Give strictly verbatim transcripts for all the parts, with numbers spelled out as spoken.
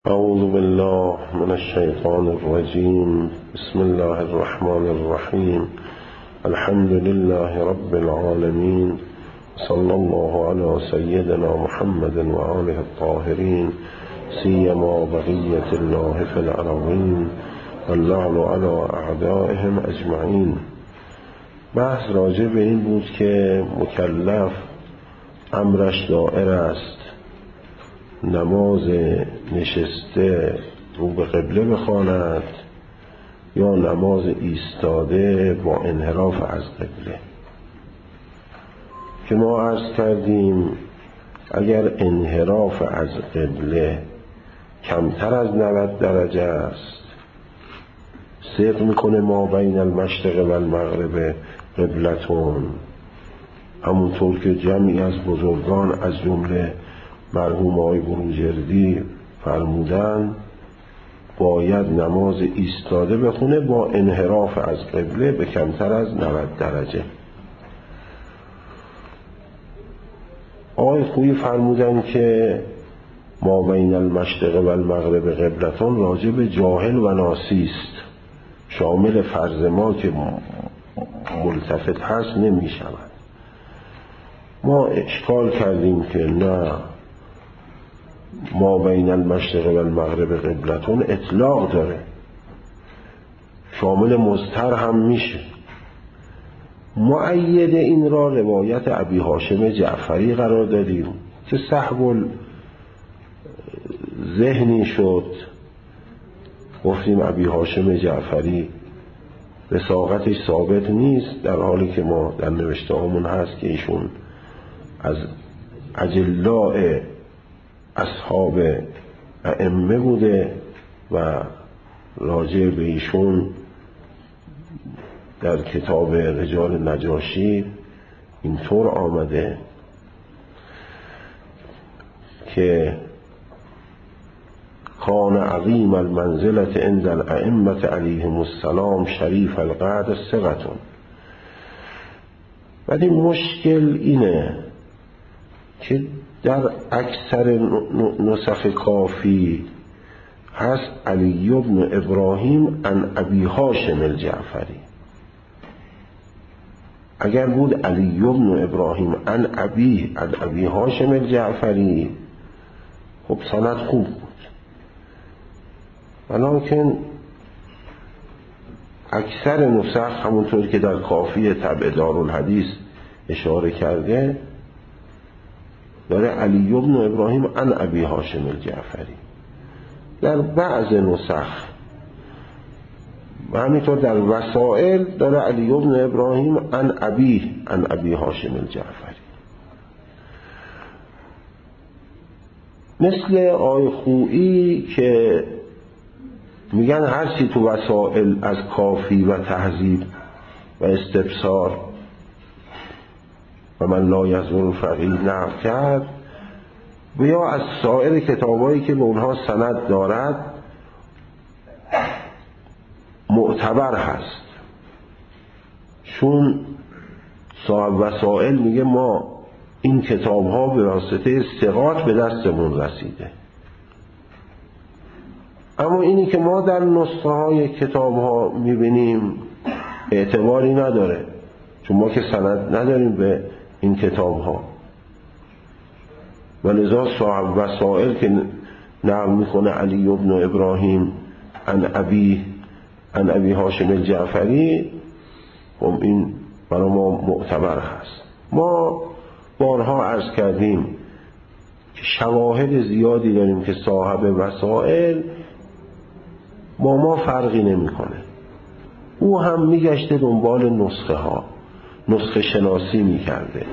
أعوذ بالله من الشيطان الرجيم. بسم الله الرحمن الرحيم. الحمد لله رب العالمين، صلى الله على سيدنا محمد وآله الطاهرين، سيما بقية الله في الأرضين، واللعن على أعدائهم أجمعين. بحث راجع به این بود که مکلف امرش دائر است نماز نشسته رو به قبله بخواند یا نماز ایستاده با انحراف از قبله، که ما عرض کردیم اگر انحراف از قبله کمتر از نود درجه است، صدق میکنه ما بین المشرق و المغرب قبلتون، همونطور که جمعی از بزرگان از جمله مرحوم آقای بروجردی فرمودن باید نماز ایستاده بخونه با انحراف از قبله به کمتر از نود درجه. آقای خویی فرمودن که ما بین المشرق و المغرب قبلتون راجع به جاهل و ناسی است، شامل فرض ما که ملتفت هست نمی شود. ما اشکال کردیم که نه، ما بین المشرق و المغرب قبلتون اطلاق داره، شامل مضطر هم میشه. مؤید این را روایت ابی هاشم جعفری قرار دادیم که سهو ذهنی شد، گفتیم ابی هاشم جعفری رساقتش ثابت نیست، در حالی که ما در نوشته هامون هست که ایشون از اجلاء اصحاب ائمه بوده و راجع به ایشون در کتاب رجال نجاشی اینطور آمده که کان عظیم المنزلت عند الائمه علیهم السلام شریف القدر ثقة. ولی مشکل اینه که در اکثر نسخ کافی هست علی بن ابراهیم عن ابی هاشم الجعفری. اگر بود علی بن ابراهیم عن ابی عن ابی هاشم الجعفری خب سند خوب بود، ولکن اکثر نسخ همونطور که در کافی طبع دارالحدیث اشاره کرده داره علی بن ابراهیم عن ابی هاشم الجعفری. در بعض نسخ و همینطور در وسائل داره علی بن ابراهیم عن ابی عن ابی هاشم الجعفری. مثل آی خویی که میگن هرچی تو وسائل از کافی و تهذیب و استبصار و من لا یزور فقیه نقل کرد، و یا از سایر کتابایی که به اونها سند دارد معتبر هست، چون صاحب وسائل میگه ما این کتاب ها به واسطه ثقات به دستمون رسیده. اما اینی که ما در نسخه های کتاب ها میبینیم اعتباری نداره، چون ما که سند نداریم به این کتاب ها، و لذا صاحب وسائل که نقل میکنه علی بن ابراهیم عن ابی عن ابی هاشم الجعفری، خب این برای ما معتبر هست. ما بارها عرض کردیم که شواهد زیادی داریم که صاحب وسائل با ما فرقی نمیکنه. او هم میگشته دنبال نسخه ها، نسخه شناسی میکرده.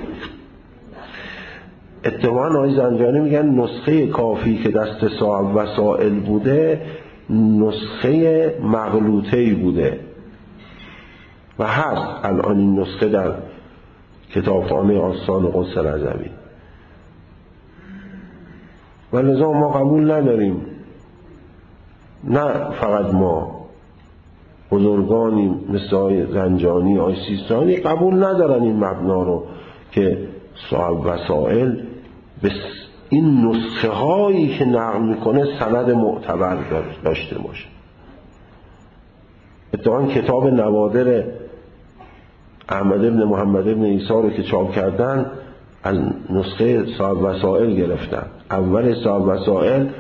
اتفاقاً آقای زنجانی میگن نسخه کافی که دست صاحب وسائل بوده نسخه مغلوطه‌ای بوده و هست الان این نسخه در کتابخانه آستان قدس رضوی، و لذا ما قبول نداریم. نه فقط ما، بزرگانی مثل آقای زنجانی، آقای سیستانی قبول ندارن این مبنا رو که صاحب وسائل به این نسخه هایی که نقل میکنه سند معتبر داشته باشه. اتفاقاً کتاب نوادر احمد ابن محمد ابن عیسی رو که چاپ کردن از نسخه صاحب وسائل گرفتن. اول صاحب وسائل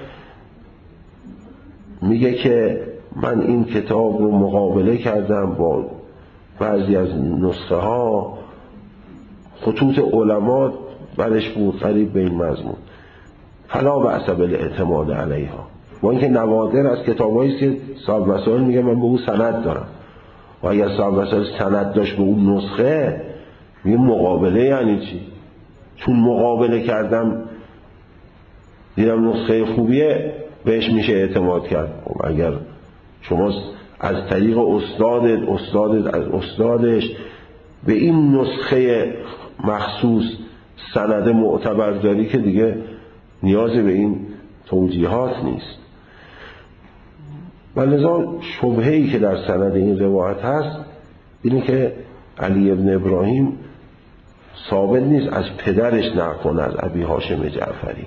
میگه که من این کتاب رو مقابله کردم با بعضی از نسخه ها، خطوط علما برش بود قریب به این مضمون، فلا بأس بالاعتماد علیها. با اینکه نوادر از کتابایی که صاحب وسائل میگه من به اون سند دارم، و اگر صاحب وسائل سند داشت به اون نسخه، میگه مقابله یعنی چی؟ چون مقابله کردم دیدم نسخه خوبیه بهش میشه اعتماد کرد. اگر شما از طریق استادت استادت از استادش به این نسخه مخصوص سند معتبر داری که دیگه نیازی به این توجیهات نیست. ولذا شبهه‌ای که در سند این روایت هست اینه که علی ابن ابراهیم ثابت نیست از پدرش نقل کنه، از ابی هاشم جعفری،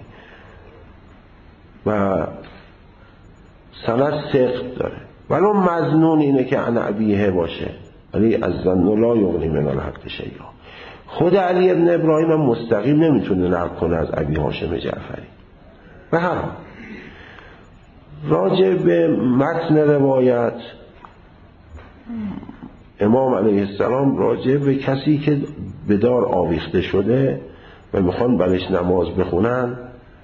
و سند سقط داره، ولی مظنون اینه که عن ابیه باشه، ولی از ظن لا یغنی من الحق شیئا. خود علی ابن ابراهیم هم مستقیم نمیتونه نقل کنه از ابی هاشم جعفری. و هم راجع به متن روایت، امام علیه السلام راجع به کسی که به دار آویخته شده و میخوان برش نماز بخونن،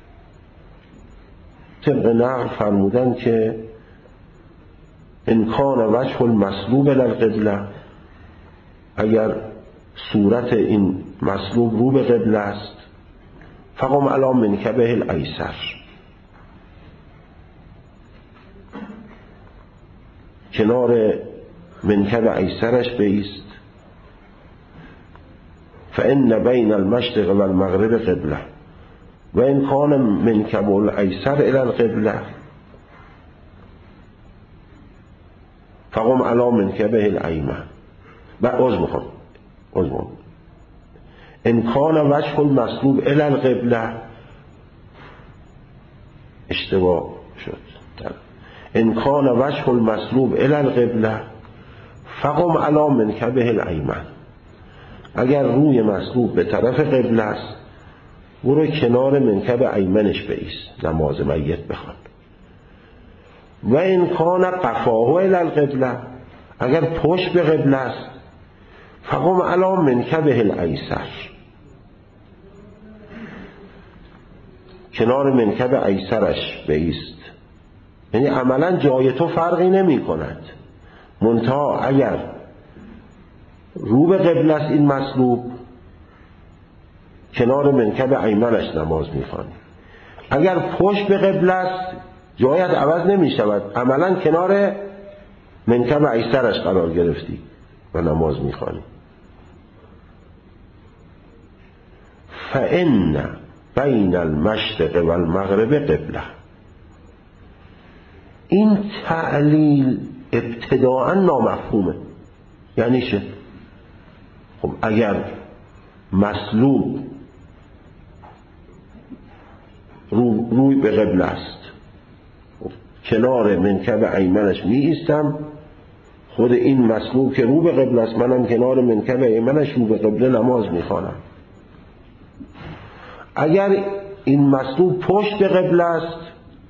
طبق نقل فرمودن که ان کان وجه المصلوب الی القبله، اگر صورت این مصلوب رو به قبله است، فقم علی منکبه الایسر، کنار منکب ایسرش بایست، فان بین المشرق و المغرب قبله و ان کان منکب الایسر الی القبله فقم علی منکبه الایمن. و عذر میخوام عذر میخوام ان کان وجه المصلوب الی القبله، اشتباه شد، ان کان وجه المصلوب الی القبله فقم علی منکبه الایمن، اگر روی مصلوب به طرف قبله است برو کنار منکب ایمنش بایست نماز میت بخوان. و ان کان قفاه الی القبله، اگر پشت به قبله است فقم علی منکبه الایسر، کنار منکب ایسرش بایست. یعنی عملا جای تو فرقی نمی کند، منتها اگر رو به قبله است این مصلوب، کنار منکب ایمنش نماز میخوانی. اگر پشت به قبله است جایت عوض نمی شود، عملا کنار منکب ایسرش قرار گرفتی و نماز میخوانی. فإن بین المشرق و المغرب قبله، این تعلیل ابتداء نامفهومه. یعنی چه؟ خب اگر مصلوب رو روی به قبله است، خب کنار منکب ایمنش می ایستم، خود این مصلوب که رو به قبله است منم کنار منکب ایمنش رو به قبله نماز می خوانم. اگر این مصلوب پشت به قبله است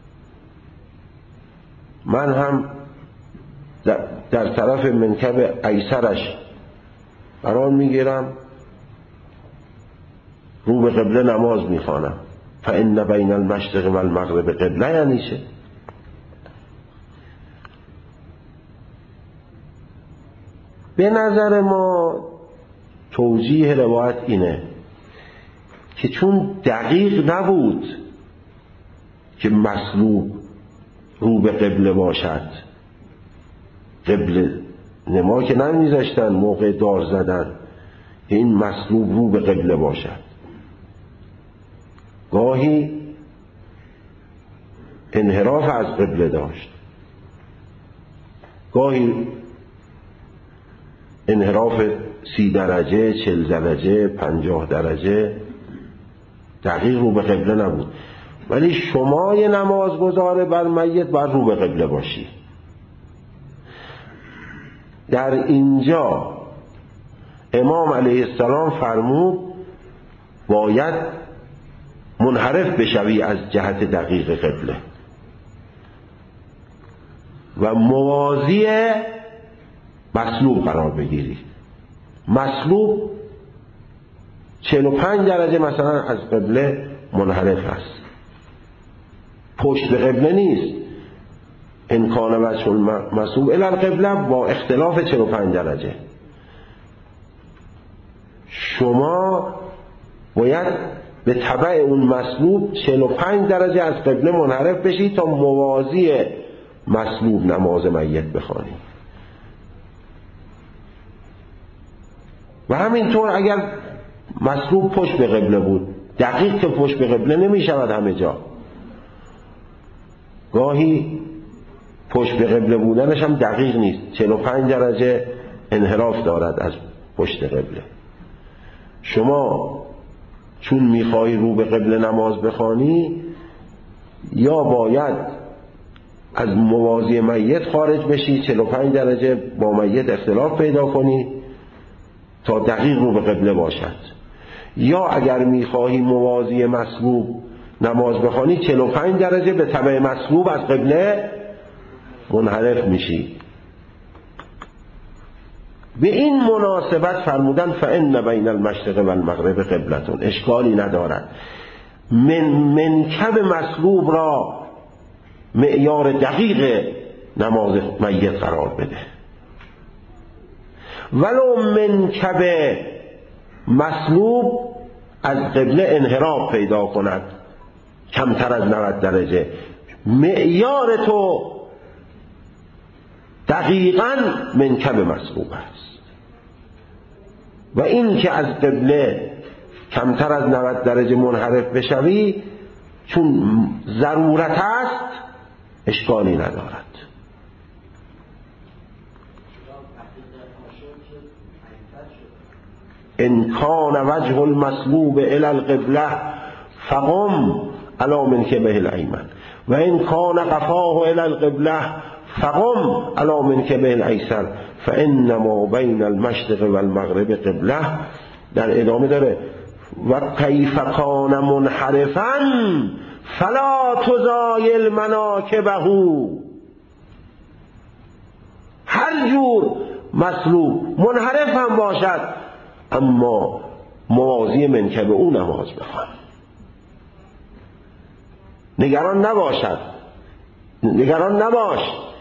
من هم در, در طرف منکب ایسرش قرار میگیرم، رو به قبله نماز میخوانم. فإن بین المشرق و المغرب قبله یعنی چه؟ به نظر ما توجیه روایت اینه که چون دقیق نبود که مصلوب رو به قبله باشد، قبله نما که نمیذاشتن موقع دار زدن که این مصلوب رو به قبله باشد، گاهی انحراف از قبله داشت، گاهی انحراف سی درجه، چل درجه، پنجاه درجه دقیق رو به قبله نبود. ولی شما یه نمازگزار بر میت بر رو به قبله باشی. در اینجا امام علیه السلام فرمود باید منحرف بشوی از جهت دقیق قبله و موازی مصلوب قرار بگیری. مصلوب چهل و پنج درجه مثلا از قبله منحرف است، پشت به قبله نیست. امکان وجه المصلوب الی القبله با اختلاف چهل و پنج درجه. شما باید به تبع اون مصلوب چهل و پنج درجه از قبله منحرف بشی تا موازی مصلوب نماز میت بخوانی. و همینطور اگر مصلوب پشت به قبله بود، دقیق که پشت به قبله نمی شود همه جا، گاهی پشت به قبله بودنش هم دقیق نیست، چهل و پنج درجه انحراف دارد از پشت قبله. شما چون میخوایی رو به قبله نماز بخوانی، یا باید از موازی میت خارج بشی، چهل و پنج درجه با میت اختلاف پیدا کنی تا دقیق رو به قبله باشد، یا اگر میخواهی موازی مصلوب نماز بخوانی چهل و پنج درجه به تبع مصلوب از قبله منحرف میشی. به این مناسبت فرمودن فإن بین المشرق و المغرب قبلتون، اشکالی ندارد من منکب مصلوب را معیار دقیق نماز میت قرار بده، ولو منکب مصلوب از قبله انحراف پیدا کند کمتر از نود درجه، معیار تو دقیقاً منکب مصلوب است. و این که از قبله کمتر از نود درجه منحرف بشوی چون ضرورت است اشکالی ندارد. ان کان وجه المصلوب الی القبله فقم علی منکبه الایمن و ان کان قفاه الی القبله فقم علی منکبه الایسر فانما بین المشرق و المغرب قبله. در ادامه داره و کیف کان منحرفا فلا تزایل مناکبه، هر جور مصلوب منحرف هم باشد اما موازی منکب او نماز بخوان. نگران نباشد، نگران نباش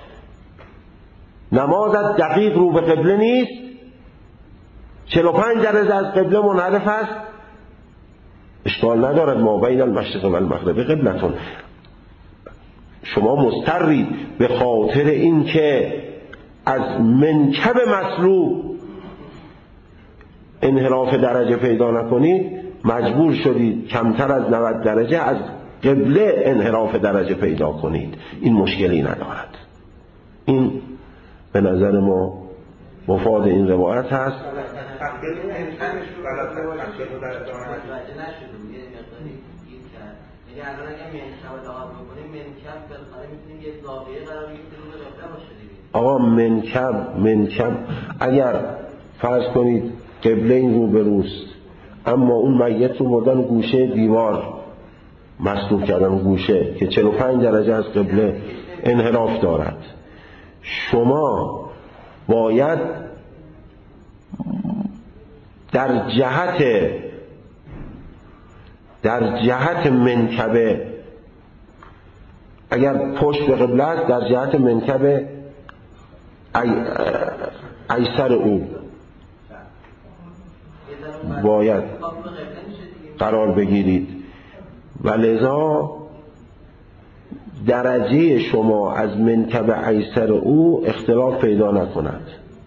نمازت دقیق رو به قبله نیست، چهل و پنج درجه از قبله منحرف است، اشکال ندارد ما بین المشرق و المغرب قبلتون. شما مضطرید به خاطر این که از منکب مصلوب انحراف درجه پیدا نکنید، مجبور شدید کمتر از نود درجه از قبله انحراف درجه پیدا کنید. این مشکلی ندارد. این به نظر ما مفاد این روایت هست. آقا منکب منکب اگر فرض کنید قبله این رو به روست اما اون میت رو بردن گوشه دیوار مصلوب کردن، گوشه که چهل و پنج درجه از قبله انحراف دارد، شما باید در جهت در جهت منکبه، اگر پشت به قبله است در جهت منکبه ای ایسر او باید قرار بگیرید و لذا درجه شما از منکب ایسر او اختلاف پیدا نکند.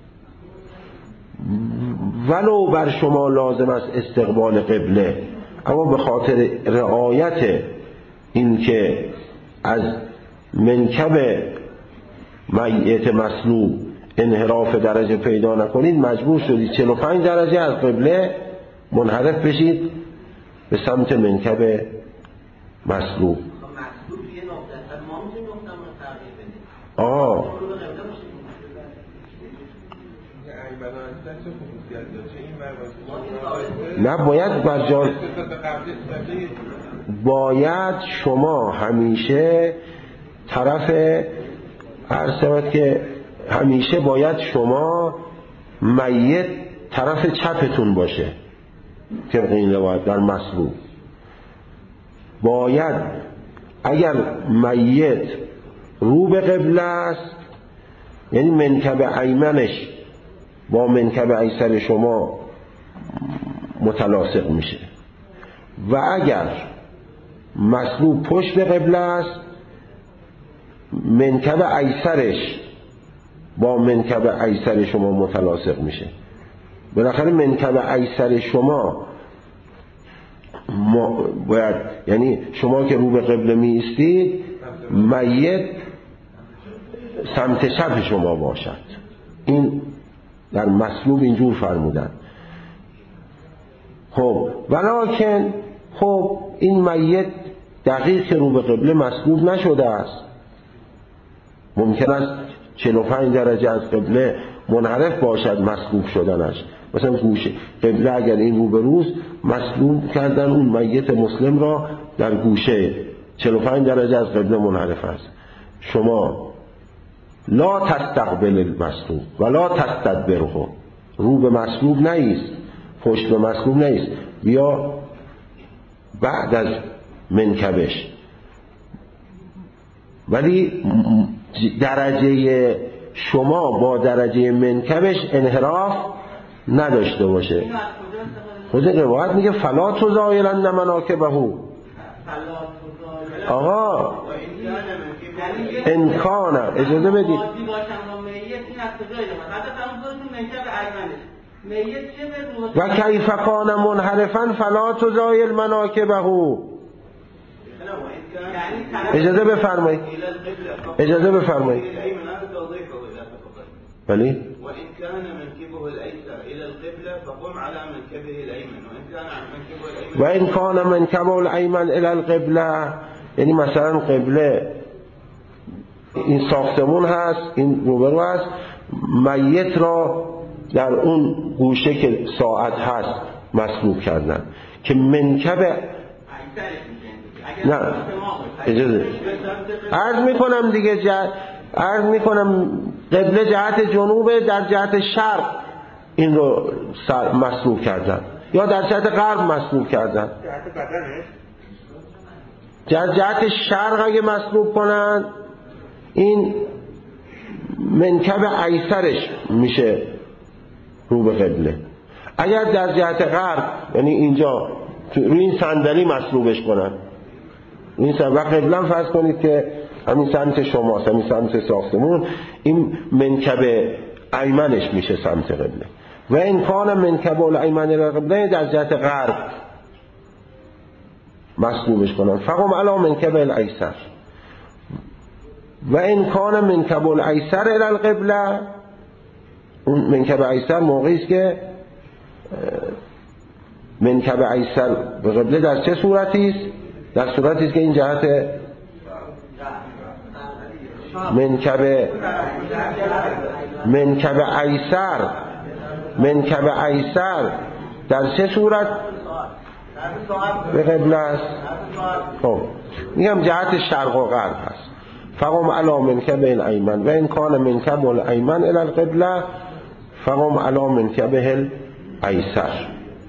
ولو بر شما لازم است استقبال قبله، اما به خاطر رعایت این که از منکب میت مصلوب انحراف درجه پیدا نکنید، مجبور شدید چهل و پنج درجه از قبله منحرف بشید به سمت منکب مسلوب. آه نه باید بر جان باید شما همیشه طرف عرض شود که همیشه باید شما میت طرف چپتون باشه. طبق این روایت در مسلوب باید اگر میت رو به قبله است، یعنی منکب ایمنش با منکب ایسر شما متلاصق میشه، و اگر مسلوب پشت به قبله است منکب ایسرش با منکب ایسر شما متلاصق میشه. بالاخره منکب ایسر شما باید، یعنی شما که رو به قبله می ایستید میت سمت چپ شما باشد. این در مسلوب اینجور فرمودن. خب ولکن خب این میت دقیق که رو به قبله مسلوب نشده است، ممکن است چهل و پنج درجه از قبله منحرف باشد مسلوب شدنش. مثلا گوشه قبله اگر این رو به روز مسلوب کردن اون میت مسلم را در گوشه چهل و پنج درجه از قبله منحرف است. شما لا تستقبل المسلوب ولا تستدبره، رو به مسلوب نیست، پشت به مسلوب نیست، بیا بعد از منکبش، ولی درجه شما با درجه منکبش انحراف نداشته باشه. خود روایت میگه فلا تزایلن مناکبه. آقا امکان اجازه بدید و کیف کان منحرفا فلا تزایل مناکبه. اجازه بفرمایید اجازه بفرمایید بله. وإن كان منكبه الأيسر إلى القبلة فقم على منكبه الأيمن، وإن كان منكبه الأيمن إلى القبلة. یعنی مثلا قبله این ساختمون هست، این روبرو هست، میت را در اون گوشه که ساعت هست مسلوب کردن که منکب نه اجازه عرض میکنم دیگه جه... عرض میکنم قبله جهت جنوب، در جهت شرق این رو مسلوب کردن یا در جهت غرب مسلوب کردن. در جهت شرق اگه مسلوب کنن این منکب ایسرش میشه رو به قبله. اگر در جهت غرب یعنی اینجا روی این صندلی مسلوبش کنن، این و قبلا فرض کنید که همین سمت شماست، همین سمت ساختمون، این منکب ایمنش میشه سمت قبله. و این کان منکب الایمن قبله در جهت غرب مسلوبش کنن فقم علی منکب الایسر. و این کان منکب الایسر الی القبله، اون منکب ایسر موقعی است که منکب ایسر به قبله در چه صورتی است؟ در صورتی است که این جهت منکب منکب ایسر منکب ایسر در چه صورت به قبله است؟ خب میگم جهت شرق و غرب هست. فقم علی منکب الایمن و این کان منکب الایمن الی القبله فقم علی منکبه الایسر.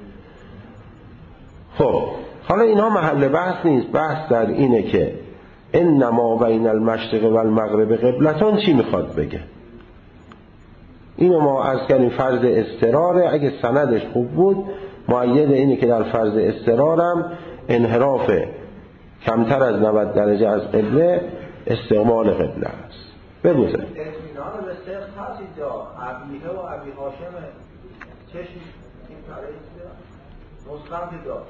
خب حالا اینها محل بحث نیست، بحث در اینه که انما بین المشرق و المغرب قبلتون چی میخواد بگه. اینو ما از کردیم فرض استراره، اگه سندش خوب بود مؤید اینه که در فرض استرارم انحراف کمتر از نود درجه از قبله استقبال قبله است. بگوزه اطمینان به سخت هست اینجا ابیه و ابی هاشم چشم این تاریخ نسخه داد.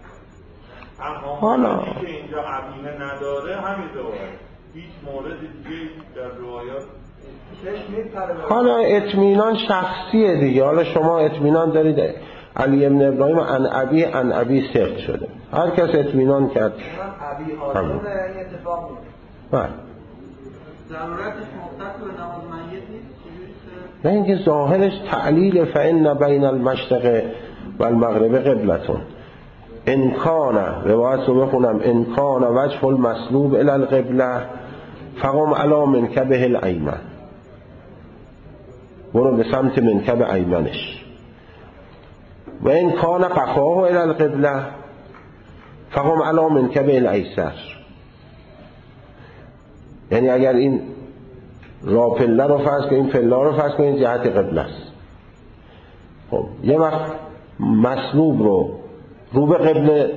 حالا که اینجا عبیمه نداره همین دواره، هیچ مورد دیگه در روایات. حالا اطمینان شخصیه دیگه، حالا شما اطمینان دارید علی ابن ابراهیم عن ابی عن ابی ثقت شده. هر کس اطمینان کرد ابی هاشم این اتفاق میفته. بله. ضرورتش مختص به نماز میت نیست؟ نه اینکه ظاهرش تعلیل فإن بین المشرق و المغرب قبلتون. انکان روایت رو بخونم انکان وجه المسلوب الی القبله فقم علی منکبه الایمن، برو به سمت منکب ایمنش. و این کان قفاه الی القبله فقم علی منکب الایسر، یعنی اگر این را پله رو فرض کنیم پله رو فرض کنیم جهت قبله است. خب یه وقت مسلوب رو رو به قبله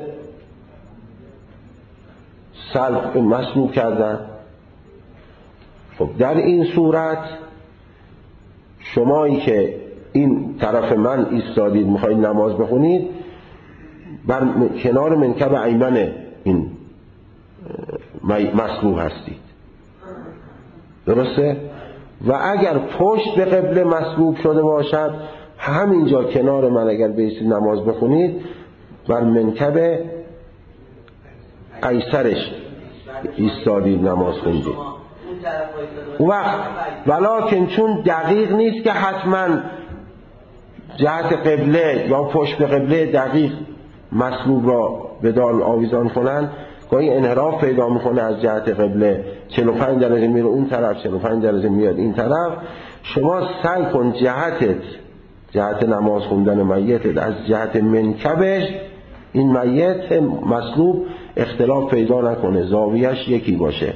سلب مسلوب کردن. خب در این صورت شمایی که این طرف من ایستادید میخواید نماز بخونید بر کنار منکب ایمن این مسلوب هستید، درسته؟ و اگر پشت به قبله مسلوب شده باشد همینجا کنار من اگر بیستید نماز بخونید بر منکب ایسرش ایستادید نماز خوندید. اون وقت ولیکن چون دقیق نیست که حتما جهت قبله یا پشت به قبله دقیق مسلوب را به دار آویزان کنن، گاهی انحراف پیدا میکنه از جهت قبله، چهل و پنج درجه میره اون طرف چهل و پنج درجه میاد این طرف. شما سعی کن جهتت جهت نماز خوندن میتت از جهت منکبش این میت مسلوب اختلاف پیدا نکنه، زاویهش یکی باشه.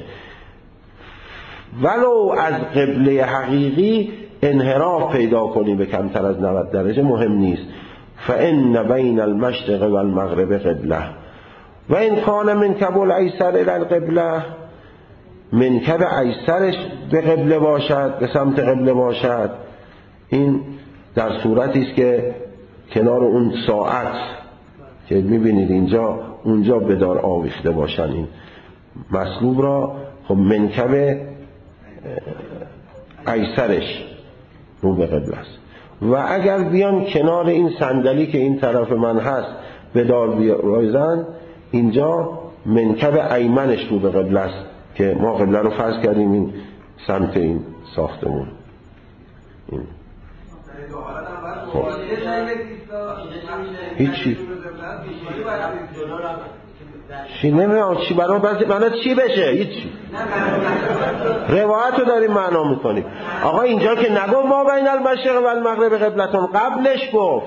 ولو از قبله حقیقی انحراف پیدا کنی به کمتر از نود درجه مهم نیست. فإن بین المشرق و المغرب قبله و این کان منکب الایسر الی القبله، منکب ایسرش به قبله باشد به سمت قبله باشد، این در صورتی است که کنار اون ساعت که میبینید اینجا اونجا به دار آویخته باشن این مسلوب را. خب منکب ایسرش رو به قبله است. و اگر بیان کنار این صندلی که این طرف من هست به دار بیایزن، اینجا منکب ایمنش رو به قبله است که ما قبله رو فرض کردیم این سمت این ساختمون. این خب هیچی چی نمیدونم چی برای برای چی بشه، هیچی روایت رو داریم معنا میکنیم. آقا اینجا که نگفت ما بین المشرق و المغرب قبلتون، قبلش گفت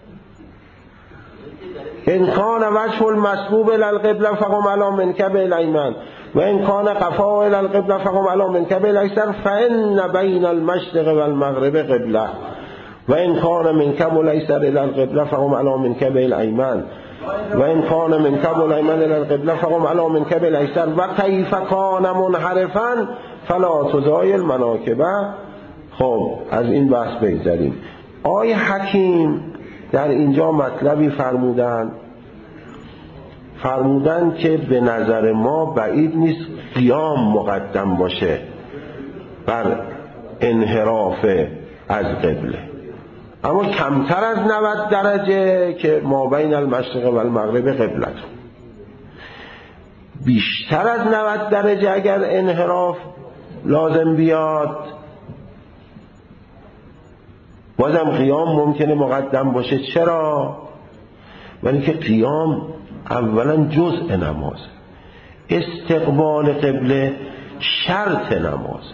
ان کان وجه المسلوب الی القبله فقم علی منکب الایمن و ان کان قفاه الی القبله فقم علی منکب الایسر فان بین المشرق و المغرب قبله و ان کان منکب الایسر الی القبله فقم علی منکب الایمن و این کان منکب الایمن الی القبله فقم علی منکب الایسر و کیف کان منحرفا فلا تزایل مناکبه. خب از این بحث بگذریم. آقای حکیم در اینجا مطلبی فرمودن فرمودن که به نظر ما بعید نیست قیام مقدم باشه بر انحراف از قبله، اما کمتر از نود درجه که ما بین المشرق و المغرب قبلت. بیشتر از نود درجه اگر انحراف لازم بیاد بازم قیام ممکنه مقدم باشه. چرا؟ ولی که قیام اولا جزء نماز، استقبال قبله شرط نماز.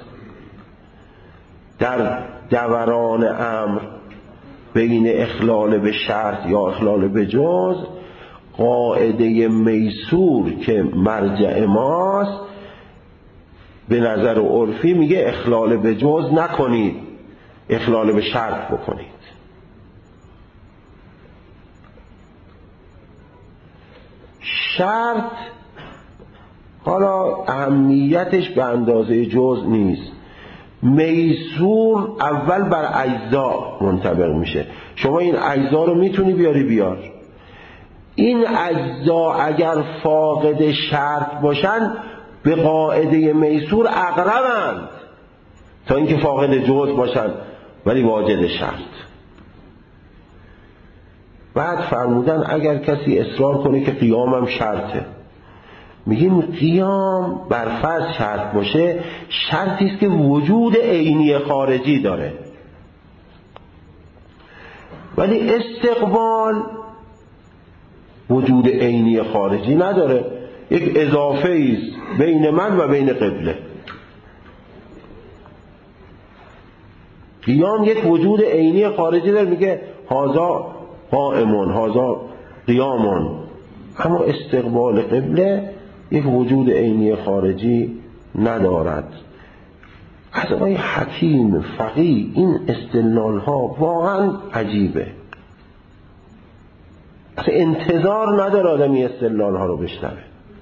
در دوران امر بین اخلال به شرط یا اخلال به جز، قاعده میسور که مرجع ماست به نظر عرفی میگه اخلال به جز نکنید، اخلال به شرط بکنید. شرط حالا اهمیتش به اندازه جز نیست. میسور اول بر اجزا منطبق میشه. شما این اجزا رو میتونی بیاری بیار. این اجزا اگر فاقد شرط باشن به قاعده میسور اقربند تا اینکه فاقد جز باشن ولی واجد شرط. بعد فرمودن اگر کسی اصرار کنه که قیامم شرطه، میگیم قیام بر فرض شرط باشه، شرطی است که وجود عینی خارجی داره، ولی استقبال وجود عینی خارجی نداره، یک اضافه است بین من و بین قبله. قیام یک وجود عینی خارجی داره، میگه هازا قائمون هازا قیامون، اما استقبال قبله یک وجود عینی خارجی ندارد. از آقای حکیم فقیه این استدلال ها واقعا عجیبه، اصلا انتظار نداره آدمی استدلال ها رو بشنوه.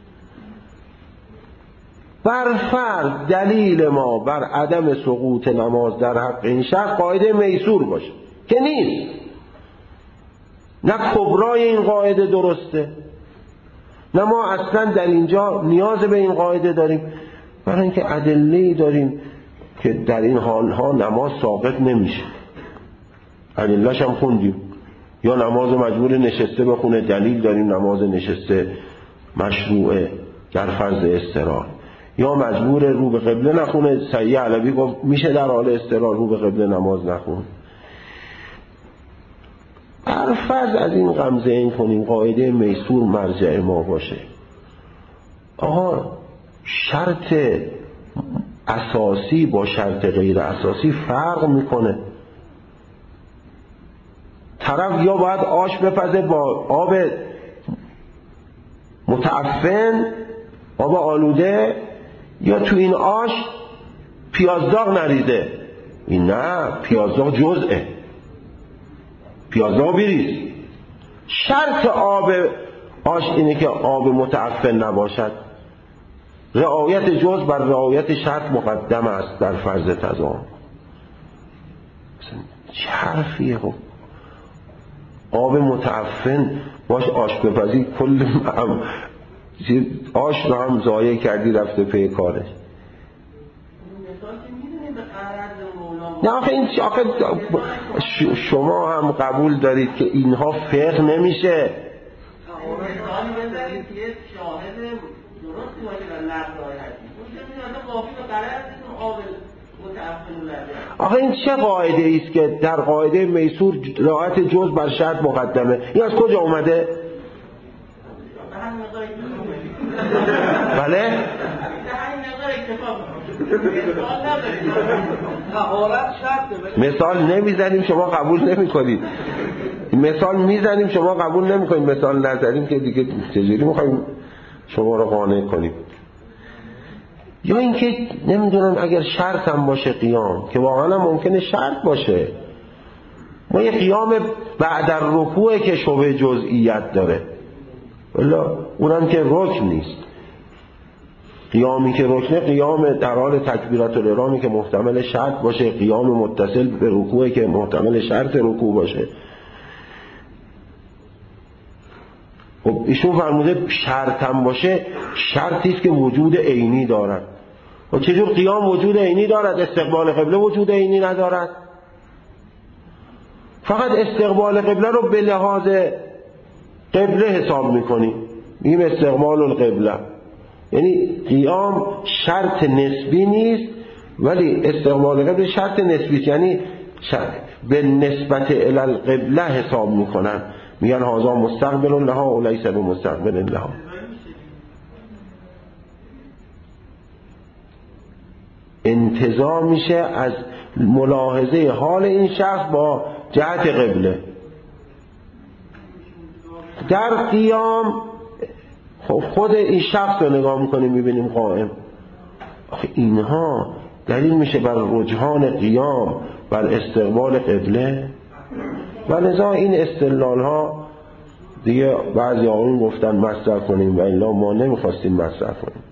بر فرض دلیل ما بر عدم سقوط نماز در حق این شخص قاعده میسور باشه که نیست، نه کبرای این قاعده درسته، نه ما اصلا در اینجا نیاز به این قاعده داریم، برای اینکه ادله‌ای داریم که در این حالها نماز ساقط نمیشه. ادله‌اش هم خوندیم، یا نماز مجبور نشسته بخونه، دلیل داریم نماز نشسته مشروعه در فرض اضطرار، یا مجبور رو به قبله نخونه، سعی علوی گفت میشه در حال اضطرار رو به قبله نماز نخون. هر فرض از این غمزه این کنیم قاعده میسور مرجع ما باشه، آها شرط اساسی با شرط غیر اساسی فرق میکنه. طرف یا باید آش بپزه با آب متعفن، آب آلوده، یا تو این آش پیازداغ نریزه. این نه، پیازداغ جزئه، پیازداغ بریز. شرط آب آش اینه که آب متعفن نباشد. رعایت جزء بر رعایت شرط مقدم است در فرض تضامن. چه حرفیه؟ خب آب متعفن باش آش بپزی، کل آش رو هم ضایع کردی رفته پی کارش. نه آخه این آخه شما هم قبول دارید که اینها فقه نمیشه. آخه این چه قاعده است که در قاعده میسور رعایت جزء بر شرط مقدمه؟ این از کجا اومده؟ بله؟ مثال نمیزنیم شما قبول نمی کنید، مثال میزنیم شما قبول نمی کنید، مثال نزدیم که دیگه چجوری میخوایم شما رو قانع کنیم؟ یا اینکه نمیدونم اگر شرط هم باشه قیام، که واقعا ممکنه شرط باشه، ما یه قیام بعد الرکوع که شبه جزئیت داره، ولی اونم که رکن نیست. قیامی که رکنه قیام در حال تکبیرات الاحرامی که محتمل شرط باشه، قیام متصل به رکوعی که محتمل شرط رکوع باشه. خب ایشون فرموده شرط هم باشه، شرطی است که وجود عینی دارد. و چجور قیام وجود عینی دارد، استقبال قبله وجود عینی ندارد؟ فقط استقبال قبله رو به لحاظ قبله حساب میکنیم، میگیم استقبال القبله، یعنی قیام شرط نسبی نیست، ولی استقبال قبله شرط نسبی است، یعنی به نسبت الی القبله حساب میکنن، میگن هذا مستقبل لها و لیس بمستقبل لها. انتزاع میشه از ملاحظه حال این شخص با جهت قبله. در قیام خود این شخص رو نگاه میکنیم میبینیم قائم. آخه اینها دلیل میشه بر رجحان قیام بر استقبال قبله. و لذا این استدلال ها دیگه بعضی آقایون گفتن مطرح کنیم و الا ما نمیخواستیم مطرح کنیم.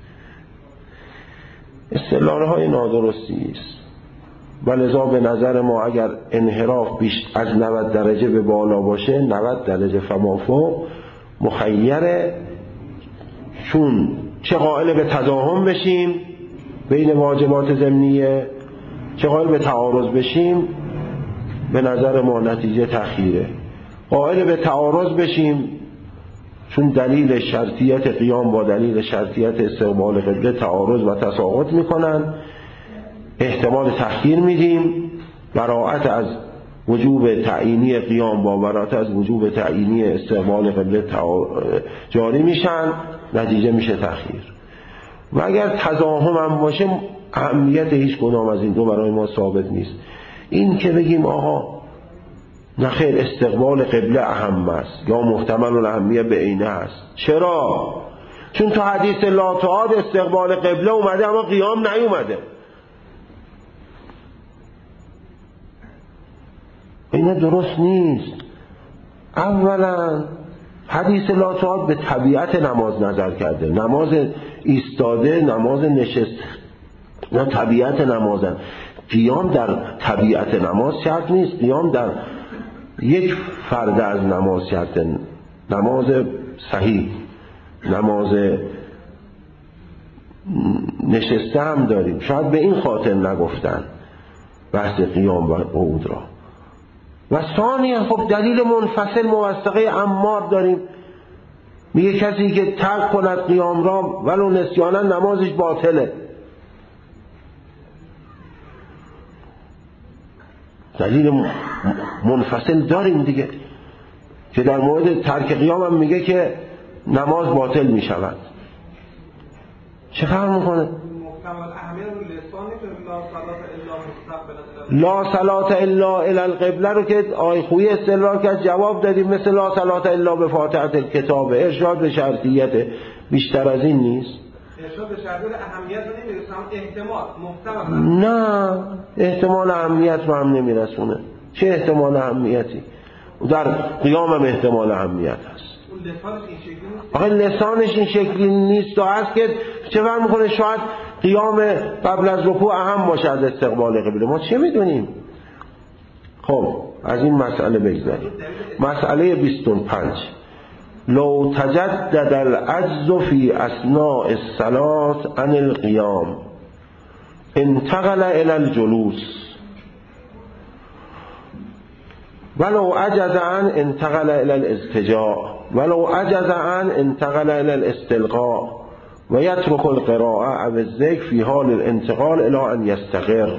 استدلال های نادرستی است و لذا به نظر ما اگر انحراف بیش از نود درجه به بالا باشه، نود درجه فمافوق مخیره، چون چه قائل به تضاهم بشیم بین واجبات ضمنیه، چه قائل به تعارض بشیم، به نظر ما نتیجه تأخیره. قائل به تعارض بشیم، چون دلیل شرطیت قیام با دلیل شرطیت استقبال قبله تعارض و تساقط میکنن، احتمال تأخیر میدیم، براءت از وجوب تعیینی قیام با براءت از وجوب تعیینی استقبال قبله جاری میشن، نتیجه میشه تأخیر. و اگر تضاهم هم باشه اهمیت هیچ کدام از این دو برای ما ثابت نیست. این که بگیم آقا نخیر استقبال قبله اهم است یا محتمل الاهمیه به عینه است. چرا؟ چون تو حدیث لا تعاد استقبال قبله اومده اما قیام نیومده. این درست نیست. اولا حدیث لا تعاد به طبیعت نماز نظر کرده. نماز ایستاده، نماز نشسته، نه طبیعت نمازن. قیام در طبیعت نماز شرط نیست. قیام در یک فرد از نماز شرطه. نماز صحیح، نماز نشسته هم داریم. شاید به این خاطر نگفتن بحث قیام و قعود را. و ثانیا خب دلیل منفصل موثقه عمار داریم، میگه کسی که ترک کند قیام را ولو نسیانا نمازش باطله. دلیل منفصل داریم دیگه که در مورد ترک قیام هم میگه که نماز باطل میشود. چه فرق میکنه؟ لا صلاة الا الی القبله رو که آی خویی استدلال کرد جواب دادیم مثل لا صلاة الا به فاتحه الکتاب. ارشاد به شرطیت بیشتر از این نیست. ارشاد به شرطیت اهمیت رو نمیرسونه، احتمال محتمل. نه احتمال اهمیت رو هم نمیرسونه. چه احتمال اهمیتی؟ در قیام هم احتمال اهمیت هست. لسانش این شکلی نیست. آخه لسانش این شکلی نیست و هست که چه فرق میکنه؟ شاید قیام قبل از رکوع اهم باشه از استقبال قبله، ما چه میدونیم؟ خب از این مسئله بگذاریم. مسئله بیست و پنج، لو تجدد العجز فی اثناء الصلاة عن القیام انتقل الى الجلوس ولو عجز عن انتقل الى الاضطجاع ولو عجز عن انتقل الى الاستلقاء و یترک القراءه او الذکر فی حال الانتقال الى ان یستقر.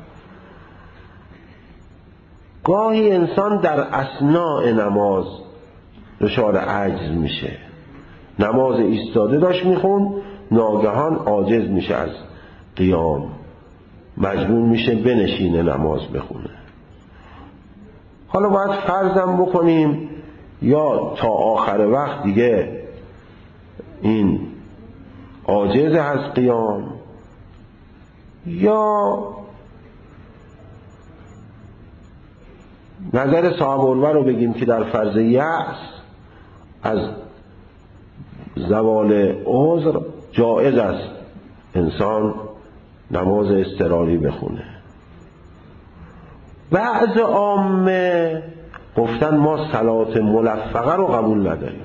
گاهی انسان در اثناء نماز دچار عجز میشه، نماز ایستاده داشت میخون، ناگهان عاجز میشه از قیام، مجبور میشه بنشینه نماز بخونه. حالا باید فرضم بکنیم یا تا آخر وقت دیگه این عاجز از قیام، یا نظر صاحب الور رو بگیم که در فرض یأس از زوال عذر جایز است انسان نماز اضطراری بخونه. بعض عامه گفتن ما صلات ملفقه رو قبول نداریم،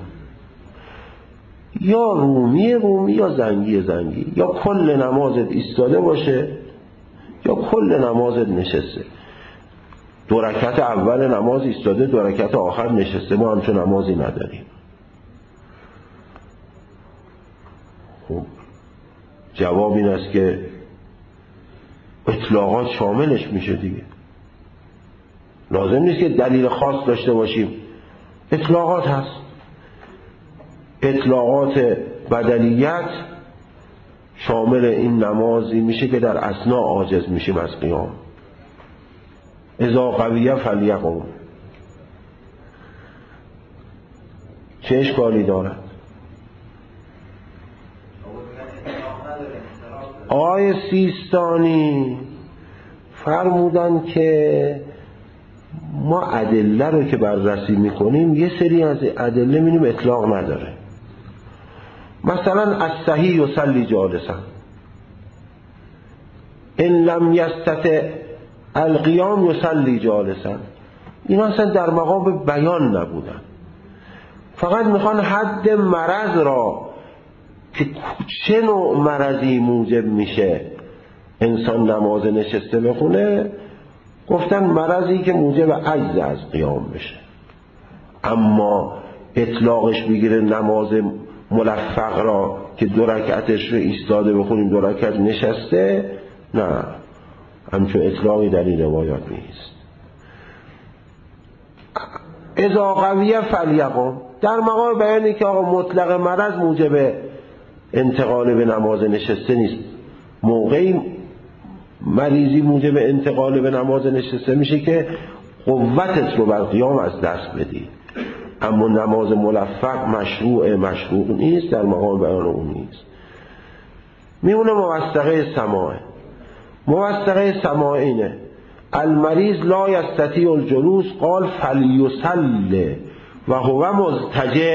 یا رومی رومی یا زنگی زنگی، یا کل نمازت ایستاده باشه یا کل نمازت نشسته. دو رکعت اول نماز ایستاده، دو رکعت آخر نشسته، ما همچون نمازی نداریم. خب جواب این است که اطلاقات شاملش میشه دیگه، لازم نیست که دلیل خاص داشته باشیم، اطلاقات هست. اطلاقات بدلیت شامل این نمازی میشه که در اثناء عاجز میشیم از قیام. اذا قویه فلیقم. چه اشکالی دارد؟ آقای سیستانی فرمودن که ما ادله رو که بررسی میکنیم یه سری از ادله میبینیم اطلاق نداره. مثلا الصحیح یصلی جالسا، ان لم یستطع القیام یصلی جالسا. اینا اصلا در مقام بیان نبودن، فقط میخوان حد مرض را که چه نوع مرضی موجب میشه انسان نماز نشسته بخونه، گفتن مرضی که موجب عجز از قیام بشه. اما اطلاقش بگیره نماز ملفق را که دو رکعتش رو ایستاده بخونیم دو رکعت نشسته، نه، همچون اطلاقی در این روایات نیست. اذا قویه فلیقم، در مقام بیانی که آقا مطلق مرض موجب انتقال به نماز نشسته نیست. موقعی مریضی موجب انتقال به نماز نشسته میشه که قوتت رو بر قیام از دست بدی، اما نماز ملفق مشروع مشروع نیست، در مقام بیان اون نیست. میمونه موثقه سماع. موثقه سماع اینه: المریض لا یستطیع الجلوس قال فلیصلی و هو مضطجع.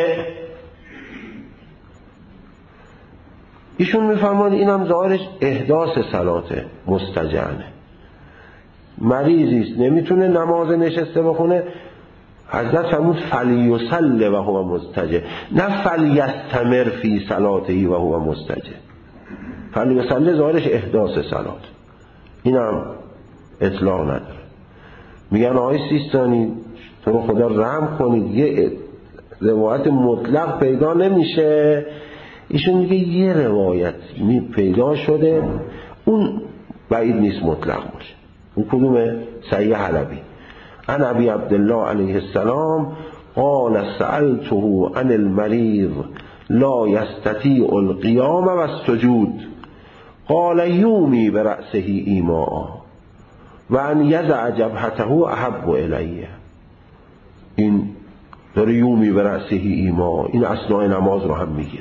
ایشون میفرمان اینم ظاهرش احداث صلات مستجعنه. مریضیست نمیتونه نماز نشسته بخونه، حضرت فرمود فلیصلی و هو مضطجع، نه فلیستمر فی صلاته و هو مضطجع. فلیصلی ظاهرش احداث صلات، اینم اطلاق نداره. میگن آقای سیستانی تو رو خدا رحم کنید، یه روایت مطلق پیدا نمیشه. ایشون میگه یه روایت می پیدا شده، اون بعید نیست مطلق باشه. اون کدومه؟ صحیح حلبی عن ابی عبدالله علیه السلام قال سألته عن المریض لا یستطیع القیام و السجود قال یومی برأسه ایماء و ان یضع جبهته احب الیه. این داره یومی برأسه ایماء، این اثناء نماز رو هم میگیره.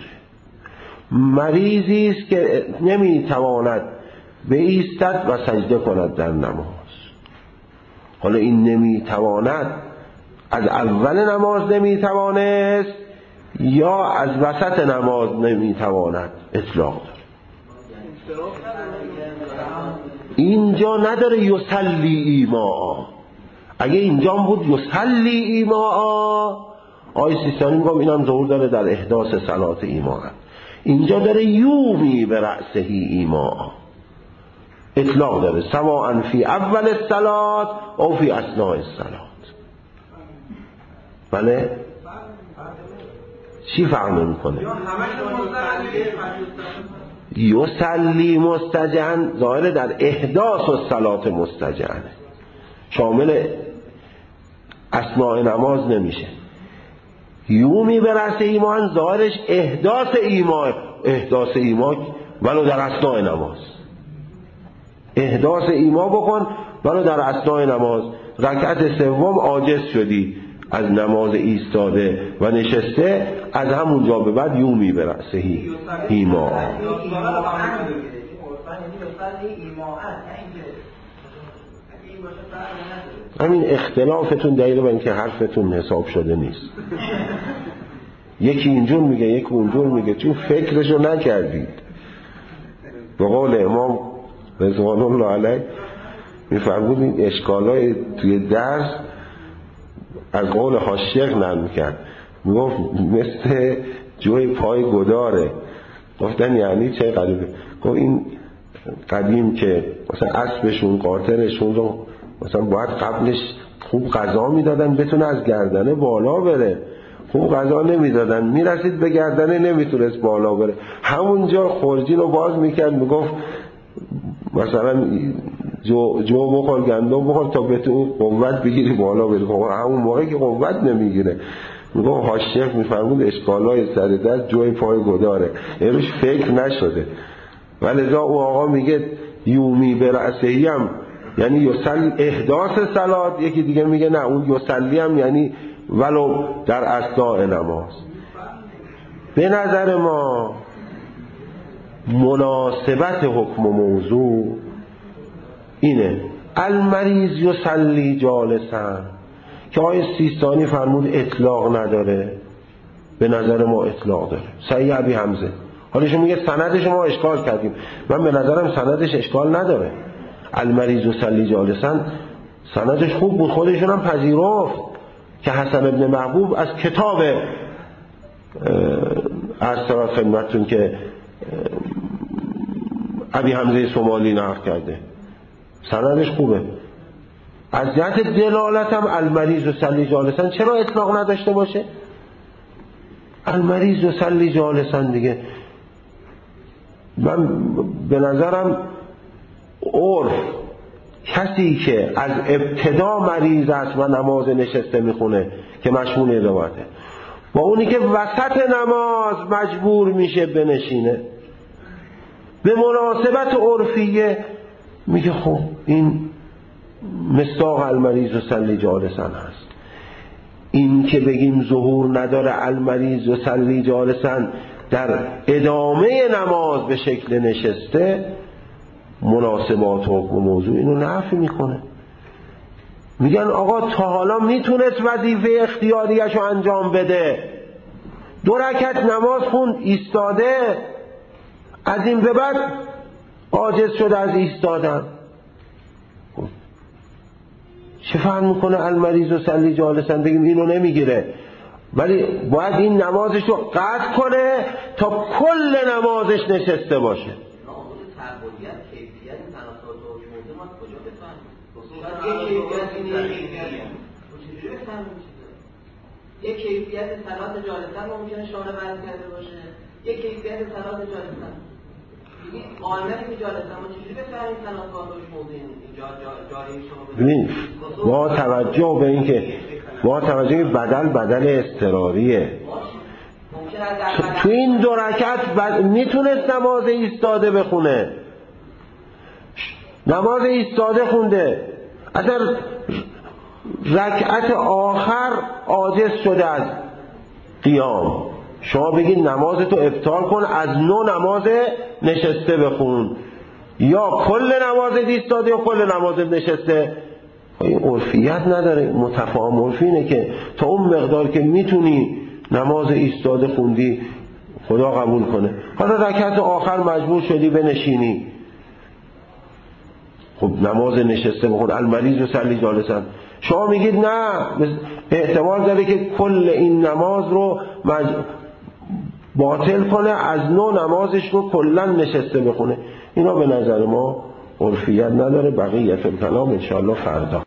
مریضی است که نمیتواند به ایستد و سجده کند در نماز. حالا این نمیتواند از اول نماز نمیتوانست یا از وسط نماز نمیتواند، اطلاق داره. اینجا نداره یصلی ایماء. اگه اینجا بود یصلی ایماء، آیه سیستانی میگم اینم ظهور داره در احداث صلات ایماء. اینجا داره یومی به رأسه ایماء، اطلاق داره، سواء فی اول الصلات او فی اثناء الصلات. بله چی فرق نمیکنه؟ یصلی مستجعن ظاهر در احداث الصلات مستجعنه، شامل اثناء نماز نمیشه. یومی به رأس ایمان ظاهرش احداث ایمان، احداث ایمان ولو در اثناء نماز، احداث ایمان بکن ولو در اثناء نماز. رکعت سوم عاجز شدی از نماز ایستاده و نشسته، از همونجا به بعد یومی به رأسه ایمان. همین اختلافتون دلیل به اینکه حرفتون حساب شده نیست. یکی اینجور میگه یکی اونجور میگه، چون فکرشو نکردید. به قول امام رضوان الله علیه میفرمود این اشکالای توی درس از قول حاشیه نقل میکرد، میگفت مثل جوی پای گداره. گفتن یعنی چه قدیمه؟ گفت این قدیم که مثلا اسبشون قاطرشون رو مثلا باید قبلش خوب غذا میدادن بتونه از گردنه بالا بره، خوب غذا نمیدادن میرسید به گردنه نمیتونست بالا بره، همونجا خورجین رو باز میکرد میگفت مثلا جو, جو بخور گندم بخور تا بتونی قوت بگیری بالا بری. همون موقعی که قوت نمیگیره میگفت حاشیه میفرمود اشکالای سر دست جوی پای گداره، یه روش فکر نشده. ولذا او آقا میگه یومی به رأسهی هم یعنی یصلی احداث صلات، یکی دیگه میگه نه اون یصلی هم یعنی ولو در اثناء نماز. به نظر ما مناسبت حکم موضوع اینه المریض یصلی جالسا که آیه سیستانی فرمود اطلاق نداره، به نظر ما اطلاق داره. صحیح ابی حمزه. حالا شما میگه سندش ما اشکال کردیم، من به نظرم سندش اشکال نداره. المریض یصلی جالسا سندش خوب بود، خودشون هم پذیرفت که حسن ابن محبوب از کتاب ارسال خدمتتون که ابی حمزه سومالی نقل کرده، سندش خوبه. از جهت دلالت هم المریض و سلی جالسن چرا اطلاق نداشته باشه؟ المریض و سلی جالسن دیگه. من به نظرم عرف کسی که از ابتدا مریض است و نماز نشسته میخونه که مشمول روایته، با اونی که وسط نماز مجبور میشه بنشینه، به مناسبت عرفیه میگه خب این مصداق المریض و سلی جالسن هست. این که بگیم ظهور نداره المریض و سلی جالسن در ادامه نماز به شکل نشسته، مناسبات و موضوع اینو نفی میکنه. میگن آقا تا حالا میتونست وظیفه اختیاریشو انجام بده، دو رکعت نماز خوند ایستاده، از این به بعد عاجز شده از ایستادن، چه فهم میکنه المریض و سلی جالسن؟ بگیم اینو نمیگیره، ولی باید این نمازش رو قطع کنه تا کل نمازش نشسته باشه. یک کیفیت صلات جالسن ممکنه شانه بند کرده باشه، یک کیفیت صلات جالسن یعنی قائمتی که جالسن ما چجوری بفهمیم صلات بانداش موضوع اینجا جاری شما ببین با توجه به اینکه با توجه به بدل بدل اضطراریه، تو این دو رکعت بد... میتونست نماز ایستاده بخونه، نماز ایستاده خونده، اگر رکعت آخر عاجز شده از قیام، شما بگید نمازتو ابطال کن، از نو نماز نشسته بخون، یا کل نماز ایستاده یا کل نماز نشسته. این عرفیت نداره. متفاهم عرفی اینه که تا اون مقدار که میتونی نماز ایستاده خوندی خدا قبول کنه. حالا رکعت آخر مجبور شدی بنشینی، خب نماز نشسته بخون، المریض و سلی جالسن. شما میگید نه، احتمال داره که کل این نماز رو مج... باطل کنه، از نو نمازش رو کلا نشسته بخونه. اینا به نظر ما عرفیت نداره. بقیت الکلام انشاءالله فردا.